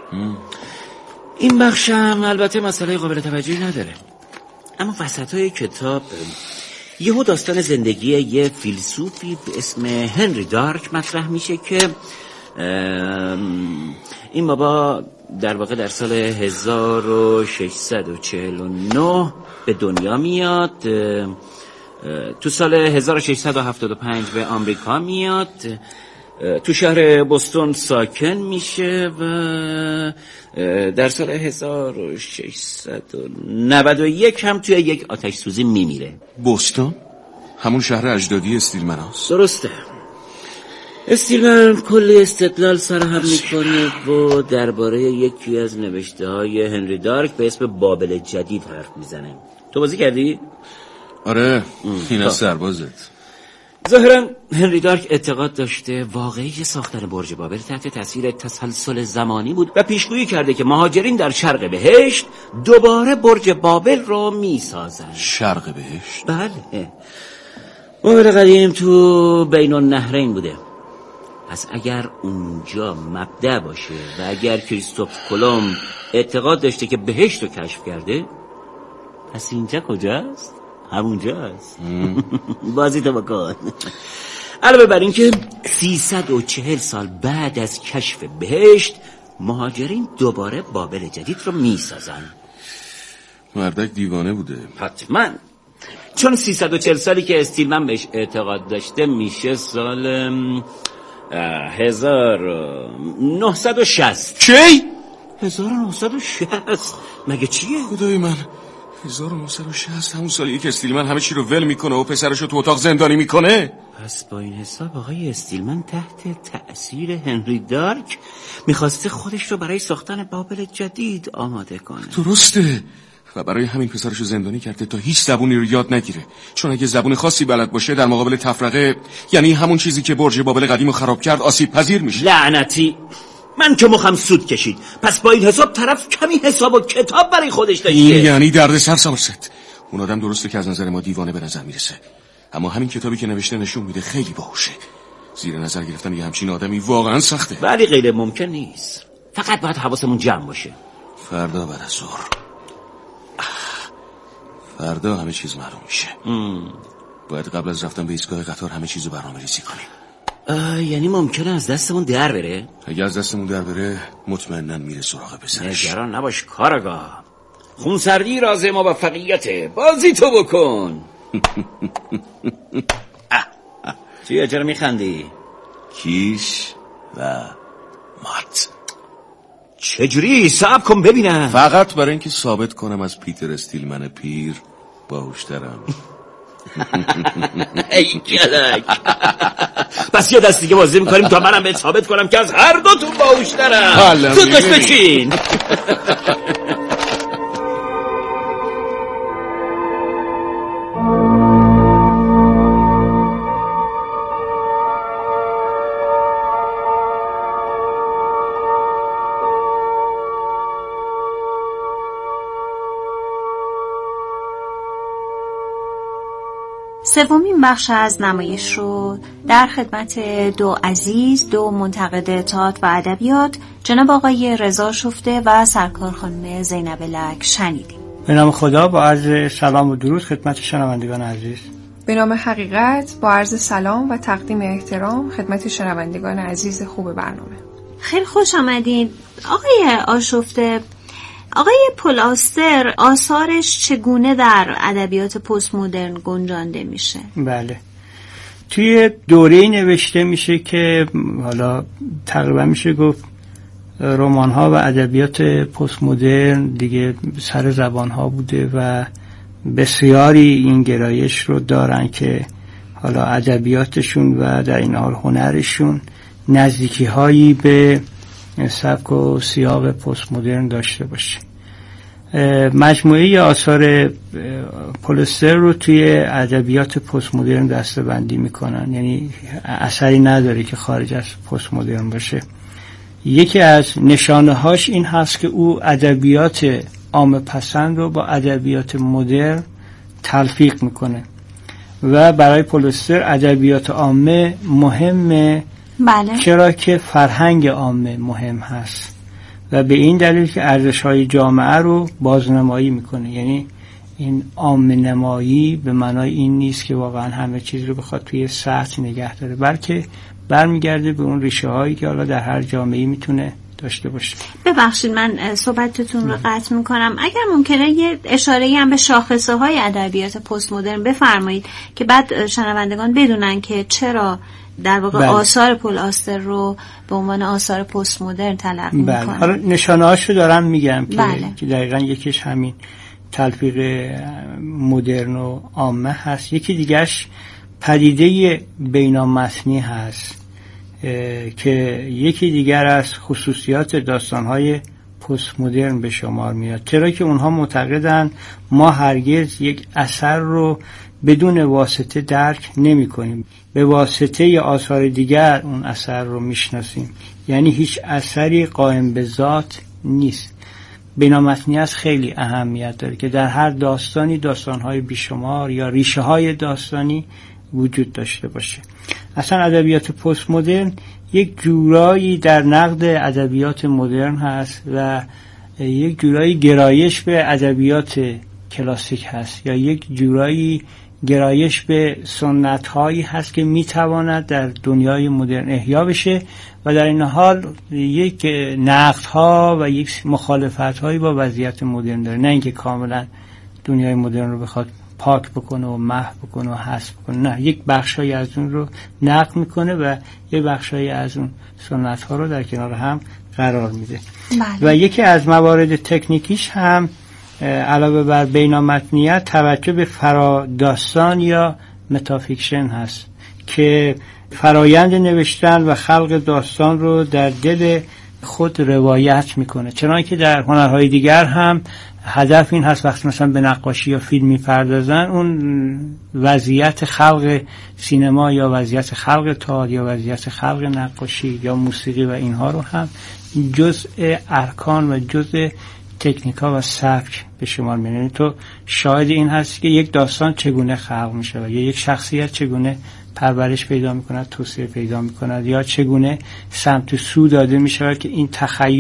این بخشم البته مسئله قابل توجهی نداره، اما وسطای کتاب یهو داستان زندگی یه فیلسوفی به اسم هنری دارک مطرح میشه که این بابا در واقع در سال 1649 به دنیا میاد، تو سال 1675 به آمریکا میاد، تو شهر بوستون ساکن میشه و در سال 1691 هم توی یک آتش سوزی میمیره. بوستون؟ همون شهر اجدادی استیلمن هست؟ درسته. استیلمن کلی استدلال سرهم میکنه و درباره یکی از نوشته های هنری دارک به اسم بابل جدید حرف میزنه. تو بازی کردی؟ آره، این از سربازت. ظاهرا هنری دارک اعتقاد داشته واقعی ساختن برج بابل تحت تاثیر تسلسل زمانی بود و پیشگویی کرده که مهاجرین در شرق بهشت دوباره برج بابل رو میسازن. شرق بهشت؟ بله، بابل قدیم تو بین النهرین بوده. پس اگر اونجا مبدأ باشه و اگر کریستوف کلمب اعتقاد داشته که بهشت رو کشف کرده، پس اینجا کجاست؟ همونجاست. بازی تو بکن. علاوه بر این که 340 سال بعد از کشف بهشت مهاجرین دوباره بابل جدید رو میسازن. مردک دیوانه بوده. حتما، چون 340 سالی که استیلمن بهش اعتقاد داشته میشه سال 1960. چی؟ 1960 مگه چیه؟ خدای من، 1960 همون سالیه که استیلمن همه چی رو ول میکنه و پسرشو تو اتاق زندانی میکنه. پس با این حساب آقای استیلمن تحت تأثیر هنری دارک میخواسته خودش رو برای ساختن بابل جدید آماده کنه. درسته، و برای همین پسرشو زندانی کرده تا هیچ زبونی رو یاد نگیره، چون اگه زبون خاصی بلد باشه در مقابل تفرقه، یعنی همون چیزی که برج بابل قدیم رو خراب کرد، آسیب پذیر میشه. لعنتی، من که مخم سود کشید. پس با این حساب طرف کمی حساب و کتاب برای خودش داشته. این یعنی دردسر سامرست. اون آدم درسته که از نظر ما دیوانه به نظر میرسه، اما همین کتابی که نوشته نشون میده خیلی باهوشه. زیر نظر گرفتن یه همچین آدمی واقعا سخته. ولی غیر ممکن نیست. فقط باید حواسمون جمع باشه. فردا بعد از ظهر، فردا همه چیز معلوم میشه. باید قبل از رفتن به ایستگاه قطار همه چیزو برنامه‌ریزی کنیم. یعنی ممکنه از دستمون در بره؟ اگه از دستمون در بره مطمئناً میره سراغ پسرش. نگران نباش کارگاه، خونسردی راز موفقیته. بازی تو بکن. چیه چرا میخندی؟ کیش و مات. چجوری؟ صبر کن ببینم. فقط برای اینکه ثابت کنم از پیتر استیلمن پیر باهوشترم. ای کلک. پس یه دست دیگه بازی میکنیم تا منم بهت ثابت کنم که از هر دو تو باهوشترم. تو داشت بچین. سومین بخش از نمایش رو در خدمت دو عزیز، دو منتقد تئاتر و ادبیات، جناب آقای رضا شفته و سرکار خانم زینب لک شنیدیم. به نام خدا با عرض سلام و درود خدمت شنوندگان عزیز. به نام حقیقت با عرض سلام و تقدیم احترام خدمت شنوندگان عزیز خوب برنامه. خیلی خوش آمدین آقای آشفته. آقای پل آستر آثارش چگونه در ادبیات پست مدرن گنجانده میشه؟ بله، توی دوره‌ای نوشته میشه که حالا تقریبا میشه گفت رمان‌ها و ادبیات پست مدرن دیگه سر زبان‌ها بوده و بسیاری این گرایش رو دارن که حالا ادبیاتشون و در این حال هنرشون نزدیکی‌هایی به سبک و سیاق پست مدرن داشته باشه. مجموعه آثار پولستر رو توی ادبیات پست مدرن دسته‌بندی میکنن، یعنی اثری نداره که خارج از پست مدرن باشه. یکی از نشانه‌هاش این هست که او ادبیات عامه پسند رو با ادبیات مدرن تلفیق میکنه و برای پولستر ادبیات عامه مهمه. بله. چرا که فرهنگ عامه مهم هست و به این دلیل که ارزش‌های جامعه رو بازنمایی میکنه. یعنی این عامه‌نمایی به معنای این نیست که واقعا همه چیز رو بخواد توی سطح نگه داره، بلکه برمیگرده به اون ریشه هایی که حالا در هر جامعه‌ای میتونه داشته باشه. ببخشید من صحبتتون رو قطع میکنم. اگر ممکنه یه اشاره‌ای هم به شاخصه های ادبیات پست مدرن بفرمایید که بعد شنوندگان بدونن که چرا در واقع آثار پل آستر رو به عنوان آثار پست مدرن تلقی میکنن. حالا نشانه‌هاشو دارم میگم بله. که دقیقاً یکیش همین تلفیق مدرن و عامه هست. یکی دیگهش پدیده بینامتنی هست که یکی دیگر از خصوصیات داستان‌های پست مدرن به شمار میاد، چرا که اونها معتقدن ما هرگز یک اثر رو بدون واسطه درک نمی کنیم، به واسطه آثار دیگر اون اثر رو میشناسیم. یعنی هیچ اثری قائم به ذات نیست. بینامتنیت خیلی اهمیت داره که در هر داستانی داستان‌های بیشمار یا ریشه‌های داستانی وجود داشته باشه. اصلا ادبیات پست مدرن یک جورایی در نقد ادبیات مدرن هست و یک جورایی گرایش به ادبیات کلاسیک هست، یا یک جورایی گرایش به سنت‌هایی هست که میتواند در دنیای مدرن احیا بشه و در این حال یک نقدها و یک مخالفت‌هایی با وضعیت مدرن داره، نه اینکه کاملا دنیای مدرن رو بخواد پاک بکنه و محو بکنه و حذف بکنه. نه، یک بخشایی از اون رو نقد میکنه و یک بخشایی از اون سنت‌ها رو در کنار هم قرار میده. و یکی از موارد تکنیکیش هم علاوه بر بینامتنیت توجه به فراداستان یا متافیکشن هست که فرایند نوشتن و خلق داستان رو در دل خود روایت میکنه. چنانکه در هنرهای دیگر هم هدف این هست وقتی مثلا به نقاشی یا فیلم میپردازن اون وضعیت خلق سینما یا وضعیت خلق تئاتر یا وضعیت خلق نقاشی یا موسیقی و اینها رو هم جزء ارکان و جزء تکنیکا و سبک به شمار میاد. یعنی تو شاهد این هستی که یک داستان چگونه خلق میشه و یا یک شخصیت چگونه پرورش پیدا میکند، توسعه پیدا میکند، یا چگونه سمت سو داده میشه که این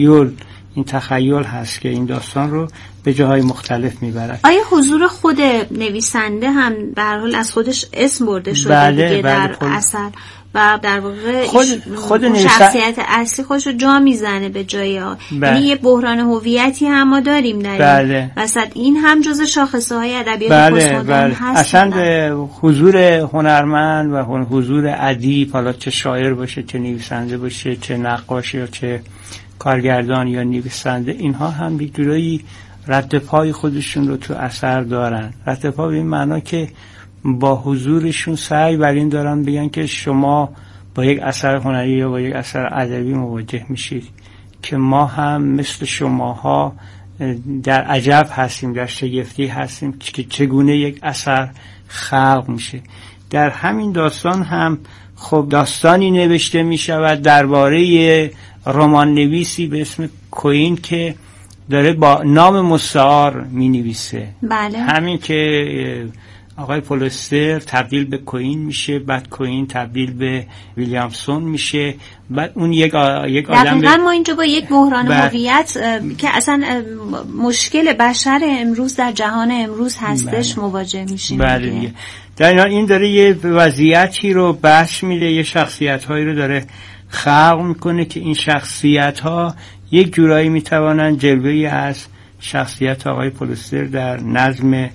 تخیل هست که این داستان رو به جاهای مختص میبرد. آیا حضور خود نویسنده هم به هر حال از خودش اسم برده شده دیگه در اثر و در واقع خود شخصیت اصلی خودش رو جا میزنه به جای یعنی یه بحران هویتی هم ما داریم در این وسط. این هم جزء شاخصه های ادبیات پست مدرن هست. اصلا حضور هنرمند و حضور ادیب، حالا چه شاعر باشه، چه نویسنده باشه، چه نقاش یا چه کارگردان یا نویسنده، اینها هم یک جورایی رد پای خودشون رو تو اثر دارن. رد پا به این معنا که با حضورشون سعی بر این دارن بگن که شما با یک اثر هنری یا با یک اثر ادبی مواجه میشید که ما هم مثل شماها در عجب هستیم، در شگفتی هستیم که چگونه یک اثر خلق میشه. در همین داستان هم خب داستانی نوشته میشود درباره رمان نویسی به اسم کوین که داره با نام مستعار می نویسه. بله. همین که آقای پل آستر تبدیل به کوین میشه، بعد کوین تبدیل به ویلیامسون میشه، بعد اون یک آدم دقیقا ما اینجا با یک بحران هویت که اصلا مشکل بشر امروز در جهان امروز هستش مواجه میشیم. بله. در این داره یه وضعیتی رو بحث میده، یه شخصیت‌هایی رو داره خلق میکنه که این شخصیت‌ها یک جورایی میتوانند جلوه‌ای از شخصیت آقای پل آستر در نظم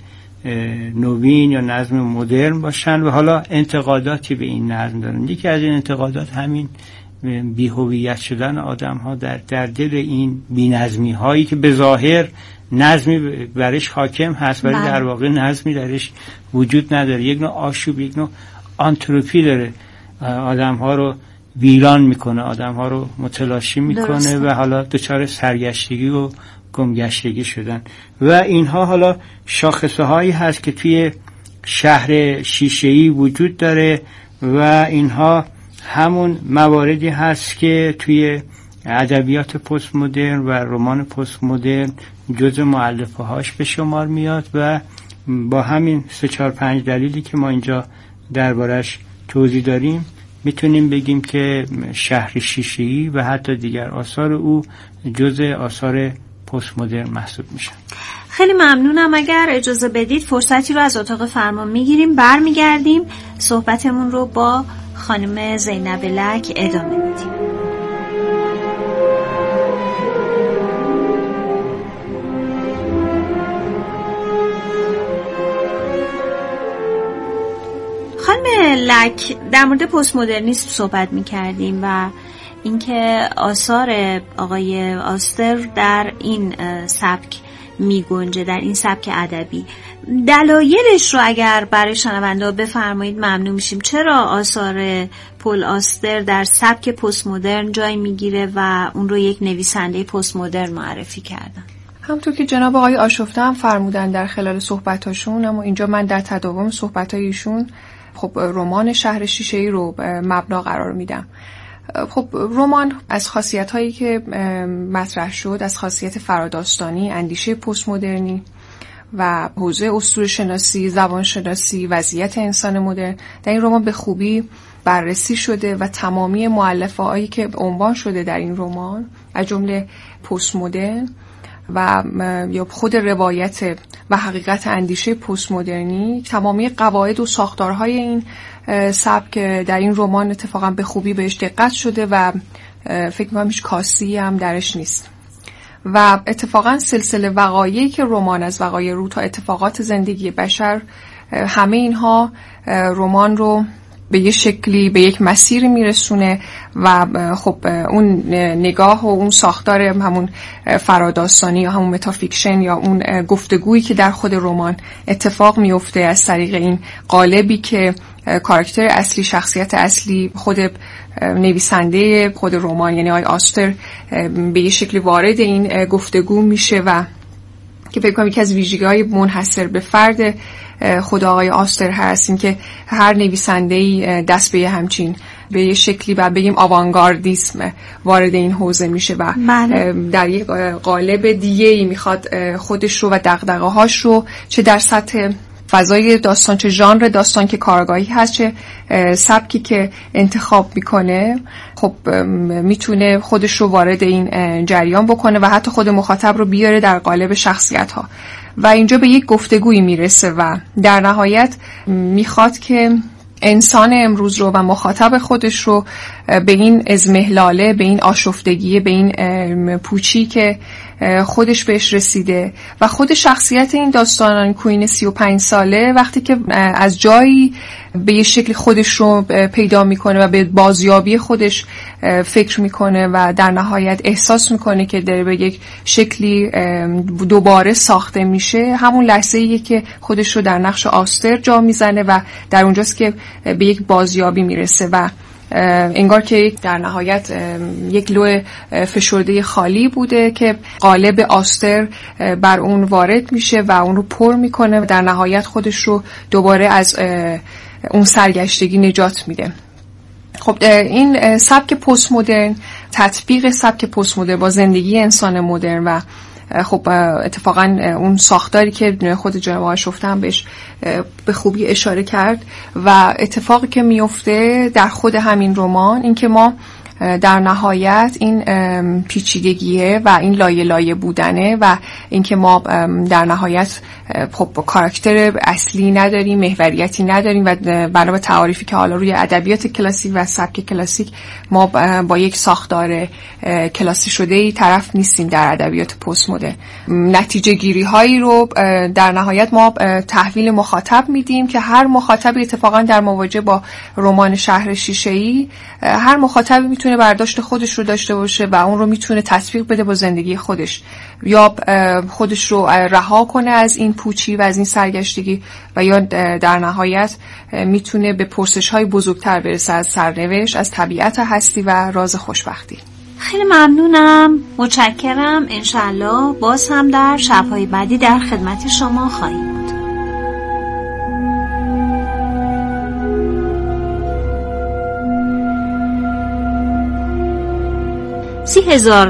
نوین یا نظم مدرن باشن و حالا انتقاداتی به این نظم دارن. یکی از این انتقادات همین بی‌هویت شدن آدم‌ها در دل این بی‌نظمی هایی که به ظاهر نظمی برش حاکم هست ولی در واقع نظمی درش وجود نداره. یک نوع آشوب، یک نوع آنتروپی داره، آدم‌ها رو ویران میکنه، آدم‌ها رو متلاشی میکنه و حالا دچار سرگشتگی و گمگشتگی شدن. و اینها حالا شاخصه هایی هست که توی شهر شیشه‌ای وجود داره و اینها همون مواردی هست که توی ادبیات پست مدرن و رمان پست مدرن جزء مؤلفه هاش به شمار میاد و با همین 3-4-5 دلیلی که ما اینجا دربارش توضیح داریم میتونیم بگیم که شهر شیشه‌ای و حتی دیگر آثار او جزء آثار پست مدرن محسوب میشن. خیلی ممنونم. اگر اجازه بدید فرصتی رو از اتاق فرمان میگیریم، برمیگردیم صحبتمون رو با خانم زینب لک ادامه میدیم. خانم لک، در مورد پست مدرنیسم صحبت میکردیم و اینکه آثار آقای آستر در این سبک میگنجه، در این سبک ادبی. دلایلش رو اگر برای شنونده ها بفرمایید ممنون میشیم. چرا آثار پل آستر در سبک پست مدرن جای میگیره و اون رو یک نویسنده پست مدرن معرفی کردن؟ همونطور که جناب آقای آشفته هم فرمودن در خلال صحبتاشون، اما اینجا من در تداوم صحبتای ایشون خب رمان شهر شیشه‌ای رو مبنا قرار میدم. خب رمان از خاصیت‌هایی که مطرح شد، از خاصیت فراداستانی، اندیشه پست مدرنی و حوزه اسطوره‌شناسی، زبانشناسی، وضعیت انسان مدرن در این رمان به خوبی بررسی شده و تمامی مؤلفه‌هایی که عنوان شده در این رمان از جمله پست مدرن و یا خود روایت و حقیقت اندیشه پست مدرنی، تمامی قواعد و ساختارهای این سبک در این رمان اتفاقا به خوبی بهش دقت شده و فکر می‌کنم هیچ کاستی هم درش نیست. و اتفاقا سلسله وقایعی که رمان از وقایع رو تا اتفاقات زندگی بشر، همه اینها رمان رو به یک شکلی به یک مسیر میرسونه و خب اون نگاه و اون ساختار همون فراداستانی یا همون متافیکشن یا اون گفتگویی که در خود رمان اتفاق میفته از طریق این قالبی که کاراکتر اصلی، شخصیت اصلی، خود نویسنده خود رمان یعنی آقای آستر به یک شکلی وارد این گفتگو میشه و که فکر کنم یکی از ویژگی‌های منحصر به فرد خود آقای آستر هست، این که هر نویسنده‌ای دست به همچین به یه شکلی و بگیم آوانگاردیسم وارد این حوزه میشه و در یک قالب دیگه‌ای میخواد خودش رو و دغدغه‌هاش رو چه در سطح فضای داستان، چه ژانر داستان که کارگاهی هست، چه سبکی که انتخاب میکنه، خب میتونه خودش رو وارد این جریان بکنه و حتی خود مخاطب رو بیاره در قالب شخصیت ها و اینجا به یک گفتگویی میرسه و در نهایت میخواد که انسان امروز رو و مخاطب خودش رو به این ازمهلاله، به این آشفتگی، به این پوچی که خودش بهش رسیده و خود شخصیت این داستان کوین 35 ساله وقتی که از جایی به یه شکل خودش رو پیدا میکنه و به بازیابی خودش فکر میکنه و در نهایت احساس میکنه که داره به یک شکلی دوباره ساخته میشه، همون لحظه‌ایه که خودش رو در نقش آستر جا میزنه و در اونجاست که به یک بازیابی میرسه و انگار که در نهایت یک لوح فشرده خالی بوده که قالب آستر بر اون وارد میشه و اون رو پر میکنه و در نهایت خودش رو دوباره از اون سرگشتگی نجات میده. خب این سبک پست مدرن، تطبیق سبک پست مدرن با زندگی انسان مدرن و خب اتفاقا اون ساختاری که خود جناب آشفته هم بهش به خوبی اشاره کرد و اتفاقی که میفته در خود همین رمان این که ما در نهایت این پیچیدگیه و این لایه لایه بودنه و اینکه ما در نهایت خب کاراکتر اصلی نداریم، محوریتی نداریم و بنا به تعاریفی که حالا روی ادبیات کلاسیک و سبک کلاسیک ما با یک ساختار کلاسی شده‌ای طرف نیستیم در ادبیات پست مدرن. نتیجه گیری هایی رو در نهایت ما تحویل مخاطب میدیم که هر مخاطبی اتفاقا در مواجهه با رمان شهر شیشه‌ای هر مخاطبی میتونه برداشت خودش رو داشته باشه و اون رو میتونه تطبیق بده با زندگی خودش یا خودش رو رها کنه از این پوچی و از این سرگشتگی و یا در نهایت میتونه به پرسش‌های بزرگتر برسه از سرنوشت، از طبیعت هستی و راز خوشبختی. خیلی ممنونم، متشکرم. انشالله باز هم در شب‌های بعدی در خدمت شما خواهیم بود.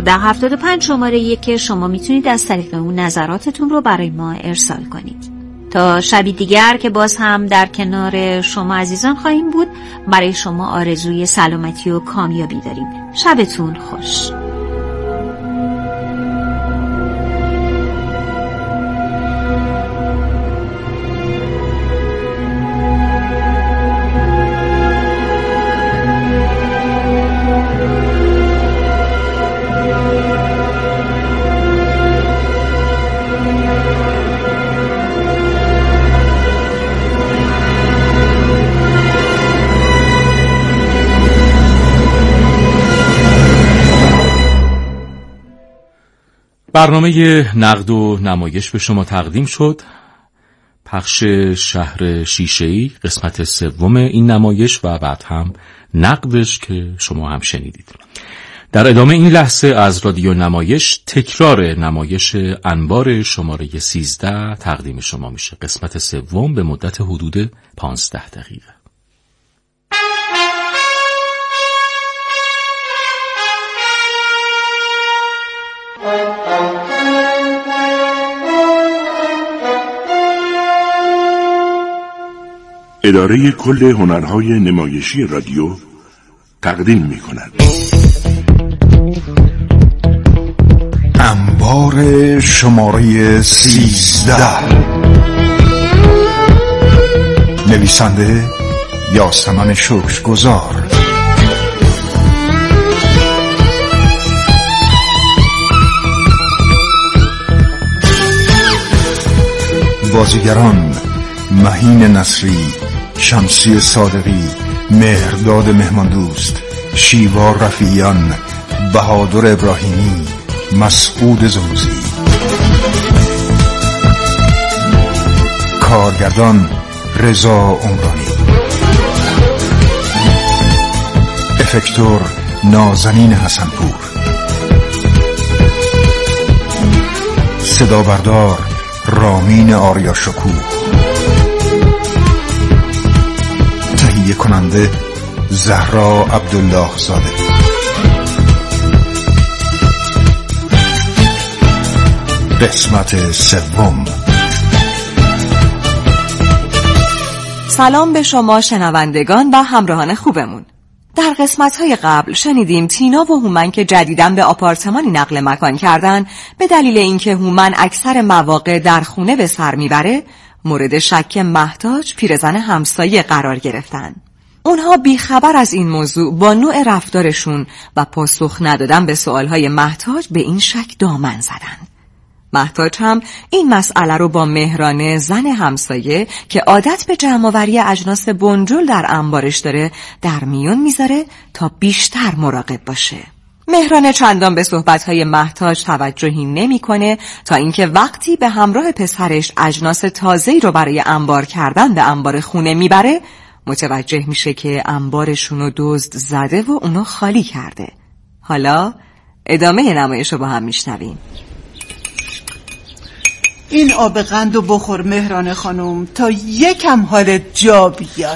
$30,075 شماره که شما میتونید از طریق اون نظراتتون رو برای ما ارسال کنید. تا شبی دیگر که باز هم در کنار شما عزیزان خواهیم بود، برای شما آرزوی سلامتی و کامیابی داریم. شبتون خوش. برنامه نقد و نمایش به شما تقدیم شد. پخش شهر شیشه‌ای قسمت سوم این نمایش و بعد هم نقدش که شما هم شنیدید. در ادامه این لحظه از رادیو نمایش تکرار نمایش انبار شماره 13 تقدیم شما میشه. قسمت سوم به مدت حدود 15 دقیقه. اداره کل هنرهای نمایشی رادیو تقدیم می‌کند. انبار شماره 13. نویسنده یاسمن شکرگزار. بازیگران: مهین نصری، شمسی صادقی، مهرداد مهماندوست، شیوا رفیعیان، بهادر ابراهیمی، مسعود زوزی. کارگردان: رضا عمرانی. افکتور: نازنین حسنپور. صدا بردار: رامین آریا شکوه. تهیه کننده: زهرا عبدالله زاده. قسمت سوم. سلام به شما شنوندگان و همراهان خوبمون. در قسمت‌های قبل شنیدیم تینا و هومن که جدیداً به آپارتمانی نقل مکان کردن به دلیل اینکه هومن اکثر مواقع در خونه به سر میبره، مورد شک مهتاج پیرزن همسایه قرار گرفتن. اونها بیخبر از این موضوع با نوع رفتارشون و پاسخ ندادن به سوالهای مهتاج به این شک دامن زدن. مهتاج هم این مسئله رو با مهرانه زن همسایه که عادت به جمع‌آوری اجناس بنجل در انبارش داره در میون میذاره تا بیشتر مراقب باشه. مهرانه چندان به صحبت‌های مهتاج توجهی نمی‌کنه تا اینکه وقتی به همراه پسرش اجناس تازه‌ای رو برای انبار کردن به انبار خونه میبره، متوجه میشه که انبارشون رو دزد زده و اونو خالی کرده. حالا ادامه نمایش رو با هم میشنویم. این آب قندو بخور مهرانه خانم تا یکم حالت جا بیاد.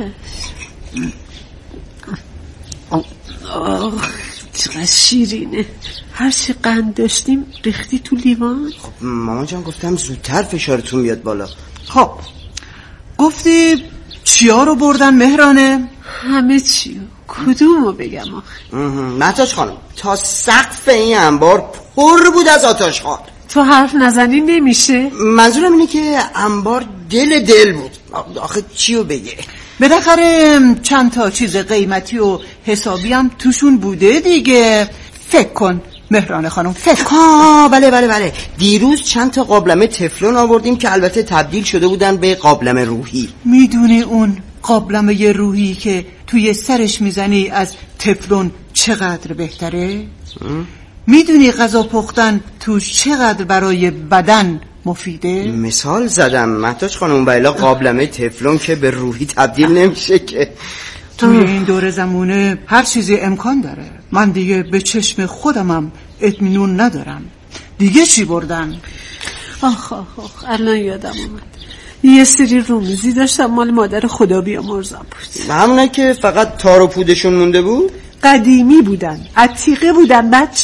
چقدر شیرینه. هرچی قند داشتیم ریختی تو لیوان. خب مامان جان گفتم زودتر فشارتون بیاد بالا. خب گفتی چیا رو بردن مهرانه؟ همه چیو. کدومو بگم آخه؟ مهتاج خانم تا سقف این انبار پر بود از آتشخوار. تو حرف نزنی نمیشه؟ منظورم اینه که انبار دل بود. آخه چیو بگه؟ بالاخره چند تا چیز قیمتی و حسابی هم توشون بوده دیگه. فکر کن مهرانه خانم، فکر کن. بله دیروز چند تا قابلمه تفلون آوردیم که البته تبدیل شده بودن به قابلمه روحی. میدونی اون قابلمه روحی که توی سرش میزنی از تفلون چقدر بهتره؟ میدونی غذا پختن توش چقدر برای بدن مفیده؟ مثال زدم مهتاج خانم، بایلا قابلمه تفلون که به روحی تبدیل نمیشه که. توی این دور زمونه هر چیزی امکان داره. من دیگه به چشم خودمم اطمینان ندارم. دیگه چی بردن؟ آخ الان یادم اومد. یه سری رومیزی داشتم مال مادر خدا بیامرزم بود. همونه که فقط تار و پودشون مونده بود؟ قدیمی بودن، عتیقه بودن بچه.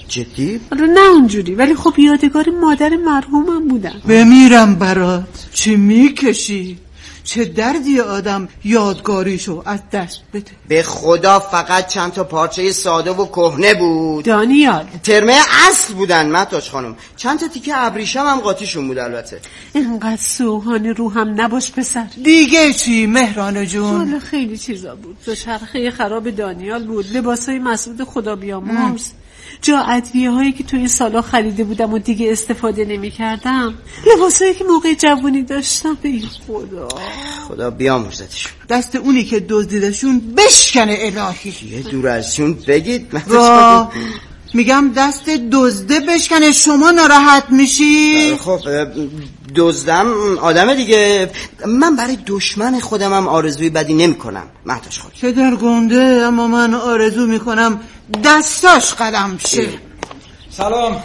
جدی؟ نه اونجوری، ولی خب یادگار مادر مرحومم بودن. بمیرم برات. چی میکشی؟ چه دردی آدم یادگاریشو از دست بده. به خدا فقط چند تا پارچه ساده و کهنه بود. دانیال ترمه اصل بودن مهتاج خانم. چند تا تیکه ابریشم هم قاطیشون بود البته. اینقدر سوهان رو هم نباش پسر. دیگه چی مهران جون؟ حالا خیلی چیزا بود. دوچرخه خراب دانیال بود، لباسای مسعود خدا بیامرز، جا ادویه هایی که توی سالا خریده بودم و دیگه استفاده نمی کردم، لباسایی که موقع جوانی داشتم. ای خدا بیامرزتشون. دست اونی که دزدیدشون بشکنه الهی. یه دور ازشون بگید. میگم دست دزده بشکنه. شما ناراحت میشی؟ خب دزدم آدم دیگه. من برای دشمن خودمم آرزوی بدی نمی کنم مهتاج خانم. چه در گنده، اما من آرزو میکنم دستاش قلم شه. سلام.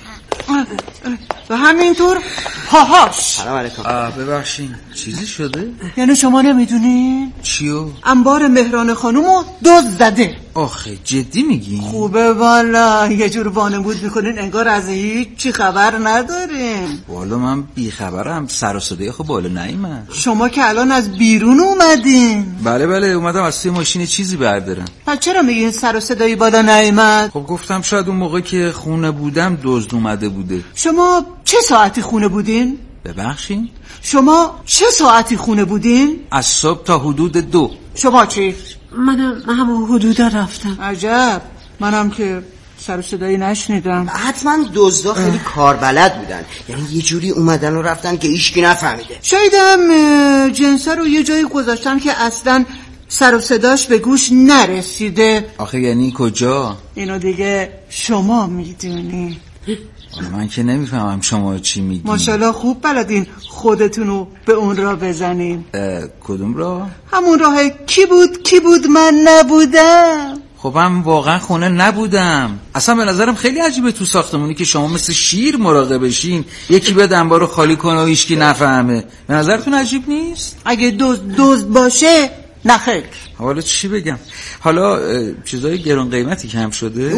و همینطور پاهاش. سلام علیکم. ببخشین چیزی شده؟ یعنی شما نمیدونین؟ چیو؟ انبار مهران خانومو دزد زده. آخه جدی میگین؟ خوبه والا، یه جور وانمود میکنین انگار از هیچ چی خبر نداریم. والا من بیخبرم، سر و صدای خب بالا نیومد. شما که الان از بیرون اومدین؟ بله اومدم از توی ماشین چیزی بردارم. پس چرا میگین سر و صدای بالا نیومد؟ خب گفتم شاید اون موقع که خونه بودم دزد اومده بوده. شما چه ساعتی خونه بودین؟ ببخشین؟ شما چه ساعتی خونه بودین؟ از صبح تا حدود 2. شما چی؟ منم همون حدودا رفتم. عجب، منم که سر و صدایی نشنیدم. حتما دزدا خیلی کاربلد بودن، یعنی یه جوری اومدن و رفتن که هیچکی نفهمیده. شاید هم جنسه رو یه جایی گذاشتن که اصلا سر و صداش به گوش نرسیده. آخه یعنی کجا؟ اینو دیگه شما میدونی. من که نمیفهمم شما چی میگین. ماشاءالله خوب بلدین خودتونو به اون راه بزنین. کدوم راه؟ همون راه کی بود من نبودم. خب من واقعا خونه نبودم. اصلا به نظرم خیلی عجیبه تو ساختمونی که شما مثل شیر مراقبشین یکی بیاد انبار رو خالی کنه و هیچکی نفهمه. به نظرتون عجیب نیست؟ اگه دزد باشه نه خیر. حالا چی بگم؟ حالا چیزای گران قیمتی کم شده؟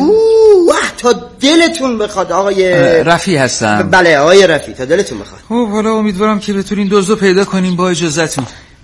تا دلتون بخواد آقای رفی هستم. بله آقای رفی، تا دلتون بخواد. خب حالا امیدوارم که بتونین دزدو پیدا کنین با اجازهتون.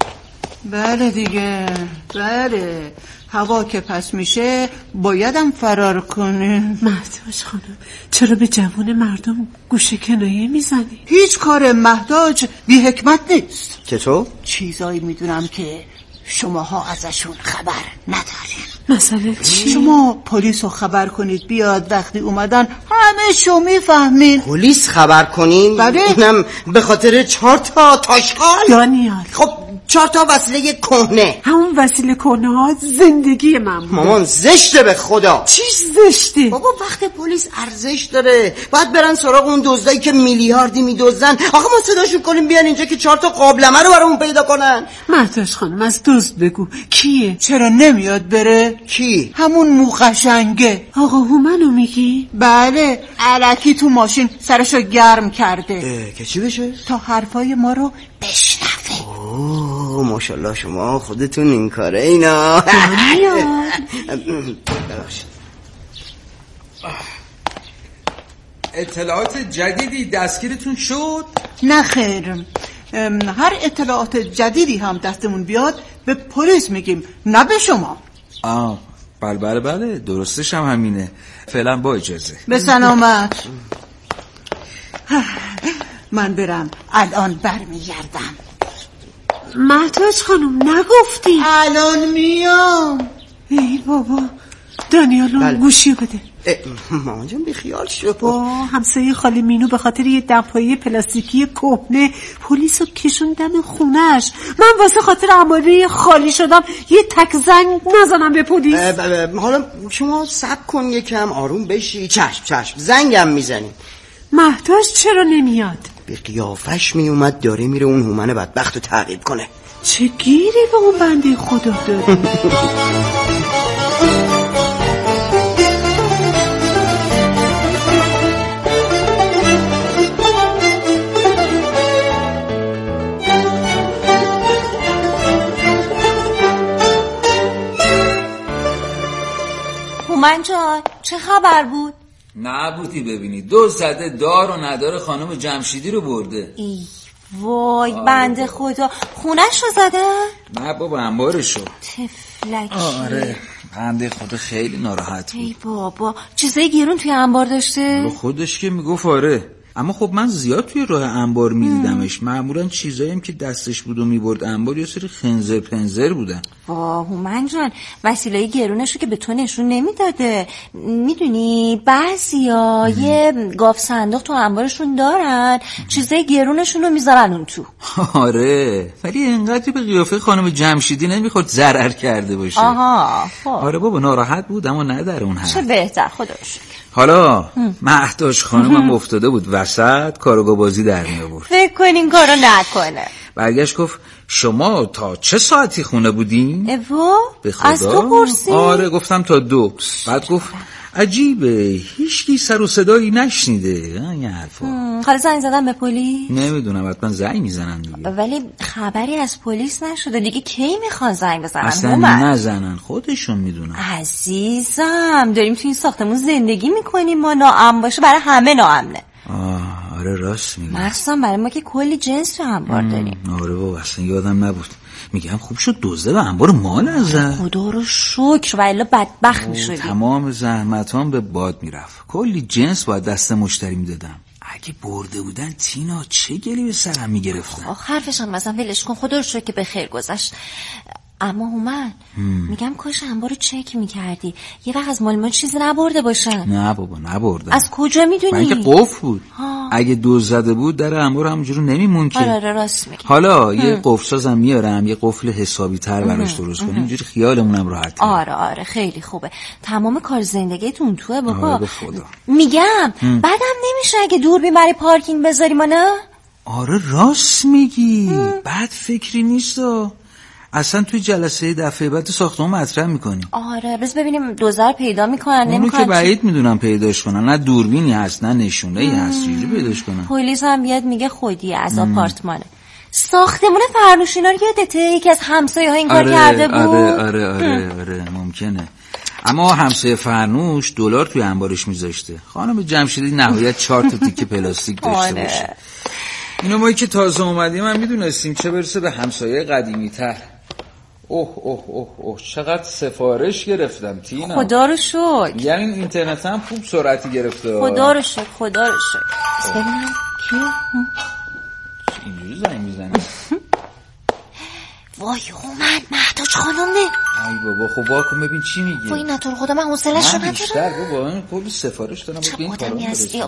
بله دیگه، بله. هوا که پس میشه بایدم فرار کنه. مهتاج خانم چرا به جوان مردم گوشه کنایه میزنی؟ هیچ کار مهتاج بی حکمت نیست. چطور؟ چیزایی میدونم که شماها ازشون خبر ندارین. مثلا چی؟ شما پلیس رو خبر کنید بیاد، وقتی اومدن همه شو میفهمین. پلیس خبر کنین؟ بله. اینم به خاطر 4 تا تاشکال؟ دانیال خب 4 تا وسیله کهنه. همون وسیله کهنه ها زندگی من بود. مامان زشته به خدا. چیش زشته؟ بابا وقت پلیس ارزش داره، باید برن سراغ اون دزدایی که میلیاردی میدزدن. آخه ما صداشون کنیم بیان اینجا که 4 تا قابلمه رو برامون پیدا کنن. مهتاج خانم از دزد بگو کیه؟ چرا نمیاد بره؟ کی؟ همون مو قشنگه. آقا هومنو میگی؟ بله، الکی تو ماشین سرشو گرم کرده. که چی بشه؟ تا حرفای ما رو بشنوه. ماشاءالله شما خودتون این کاره اینا. اطلاعات جدیدی دستگیرتون شد؟ نه خیر، هر اطلاعات جدیدی هم دستمون بیاد به پلیس میگیم، نه به شما. بله درستش هم همینه. فعلا با اجازه. به سلامت. من برم الان برمیگردم. مهتاج خانم نگفتی؟ الان میام. ای بابا دانیال گوشی بده. مامان جان بیخیال شو. با همسایه خاله مینو به خاطر یه دمپایی پلاستیکی کهنه پلیسو کشون دم خونش. من واسه خاطر اماره خالی شدم یه تک زنگ نزنم به پلیس. حالا شما صبر کن یکم آروم بشی. چشم زنگم میزنی. مهتاج چرا نمیاد؟ به قیافش میومد داره میره اون هومن بدبختو تعقیب کنه. چه گیری به اون بنده خدا داره. هومن جان چه خبر بود؟ نبودی ببینی 2 زده دار و ندار خانم جمشیدی رو برده. ای وای بنده خدا، خونش رو زده؟ نه بابا انبارشو. تفلکی. آره بنده خدا خیلی ناراحت بود. ای بابا چیزای گرون توی انبار داشته؟ خودش که میگفت آره، اما خب من زیاد توی راه انبار میدیدمش. معمولا چیزاییم که دستش بود و میبرد انبار یه سری خنزر پنزر بودن. هومن جان وسیله گرونشو که به تو نشون نمیداده. میدونی بعضیا یه گاف صندوق تو انبارشون دارن، چیزای گرونشون رو میذارن اون تو. آره ولی اینقدر به قیافه خانم جمشیدی نمیخورد ضرر کرده باشه. خب. آره بابا ناراحت بود اما نه در اون حد. چه بهتر خدا رو شکر. حالا مهداش خانمم افتاده بود وسط کاراگاه بازی در می آورد. فکر کن این کارو نکنه. برگشت گفت شما تا چه ساعتی خونه بودین؟ به خدا؟ از تو پرسی؟ آره گفتم تا 2. بعد گفت عجیبه هیچکی سر و صدایی نشنیده این حرفا. حالا زنگ زدن به پلیس؟ نمیدونم حتما زنگ میزنن دیگه. ولی خبری از پلیس نشده دیگه. کی میخوان زنگ بزنن؟ اصلا نزنن خودشون میدونن. عزیزم داریم تو این ساختمون زندگی میکنیم، ما ناامن باشه برای همه ناامنه. آره راست میگی. مخصوصا برای ما که کلی جنس تو انبار داریم. آره بابا اصلا یادم نبود. میگم خوب شد دزده به انبار ما نزد. خدا رو شکر و الا بدبخت میشدیم. تمام زحمتام به باد میرفت. کلی جنس باید دست مشتری میدادم. اگه برده بودن تینا چه گلی به سرم میگرفتن. حرفشم مثلا ولش کن، خدا رو شکر که به خیر گذشت. اما هومن میگم کاش انبار رو چک میکردی، یه وقت از مال ما چیزی نبرده باشن. نه بابا نبردن. از کجا میدونی؟ من که قفل بود. اگه دزد زده بود در انبار همونجوری نمیمون که. آره راست میگی. حالا یه قفل سازم میارم، یه قفل حسابی تر براش درست کنیم، اینجوری خیالمونم راحت. آره خیلی خوبه. تمام کار زندگیتون توه بابا. آره به خدا. میگم بعدم نمیشه اگه دوربین برای پارکینگ بذاریم نه؟ آره راست میگی. بد فکری نیستا. اصلا توی جلسه دفعه بعد ساختمون مطرح میکنیم. آره بس ببینیم دوزار پیدا میکنن نمیکنن. اونو که بعید میدونم پیداش کنن، نه دوربینی هست نه نشونه‌ای هست چیزی پیداش کنن. پلیس هم بیاد میگه خودی از آپارتمانه. ساختمون فرنوشینا رو یادته یکی از همسایه‌ها این کار کرده بود؟ آره ممکنه. اما همسایه فرنوش دلار توی انبارش میذاشته. خانم جمشیدی نهایت 4 تا تیکه پلاستیک داشته باشه. اینو ما که تازه اومدیم هم میدونستیم، چه برسه به همسایه قدیمی تر. اوه چقدر سفارش گرفتم تینا. خدا رو شکر. یعنی اینترنت هم خوب سرعتی گرفته. خدا رو شکر. ببینم کیه؟ اینجوری زنگ میزنه. وای هومن مهداج خانم نه. ای بابا خب واکن ببین چی میگه. وای نه تو رو خدا من حوصله‌اش رو ندارم. بیشتر بابا این کلی سفارش دارم چه این کارو هستی.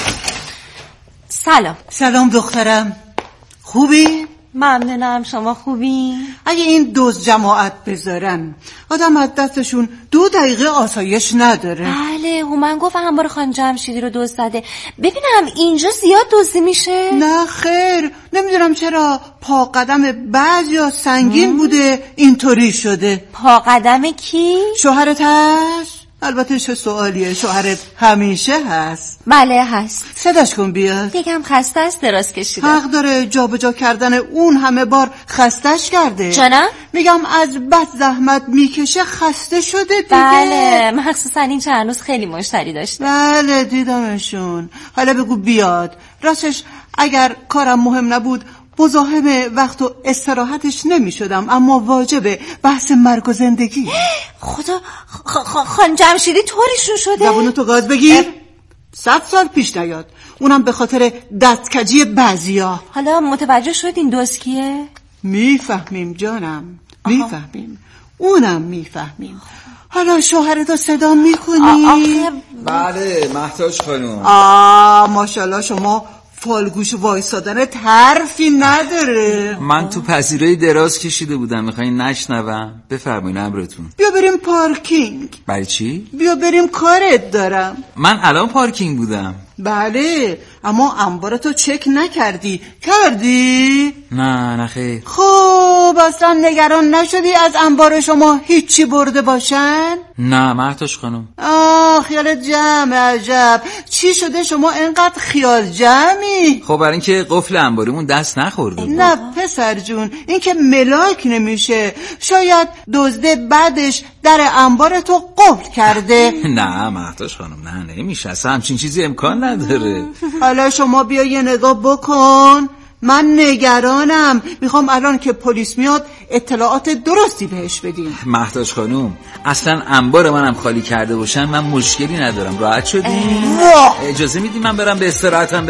سلام دخترم، خوبی؟ ممنونم، شما خوبی؟ اگه این دوز جماعت بذارن آدم از دستشون 2 دقیقه آسایش نداره. بله هومن گفت انبار خانم جمشیدی رو دزد زده. ببینم اینجا زیاد دزدی میشه؟ نه خیر، نمیدونم چرا پا قدم بعضیا سنگین بوده اینطوری شده. پا قدم کی؟ شوهرت هست؟ البته چه سوالیه، شوهرت همیشه هست. بله هست. صداش کن بیاد. یکم خسته است دراز کشیده. حق داره، جابجا کردن اون همه بار خستش کرده. جانم؟ میگم از بس زحمت میکشه خسته شده دیگه. بله مخصوصا این چند روز خیلی مشتری داشته. بله دیدمشون. حالا بگو بیاد. راستش اگر کارم مهم نبود مزاحم وقت و استراحتش نمی شدم، اما واجبه، بحث مرگ و زندگی. خدا خانم جمشیدی طوریشون شده؟ زبونتو گاز بگیر. 100 سال پیش نیاد، اونم به خاطر دستکجی بعضیا. حالا متوجه شدین دوست کیه؟ میفهمیم جانم، میفهمیم، اونم میفهمیم. حالا شوهرتو صدا میکنی؟ بله مهداج خانم. ماشاءالله شما فالگوش وایسادن طرفی نداره. من تو پذیرای دراز کشیده بودم، میخواین نشنوم؟ بفرمایید امرتون. بیا بریم پارکینگ. برای چی؟ بیا بریم کارت دارم. من الان پارکینگ بودم. بله اما انبارتو چک نکردی. کردی؟ نه خیر. خب اصلا نگران نشدی از انبار شما هیچی برده باشن؟ نه مهداج خانم. خیال جمع. عجب چی شده شما اینقدر خیال جمعی؟ خب برای اینکه قفل انباریمون دست نخورده بود. نه پسر جون، این که ملاک نمیشه. شاید دزده بعدش در انبار تو قفل کرده. نه مهداش خانم، نه نمیشه، اصلا همچین چیزی امکان نداره. حالا شما بیا یه نگاه بکن، من نگرانم، میخوام الان که پلیس میاد اطلاعات درستی بهش بدیم. مهداش خانم اصلا انبار منم خالی کرده باشن من مشکلی ندارم، راحت شدیم. اجازه میدی من برم به استراحتم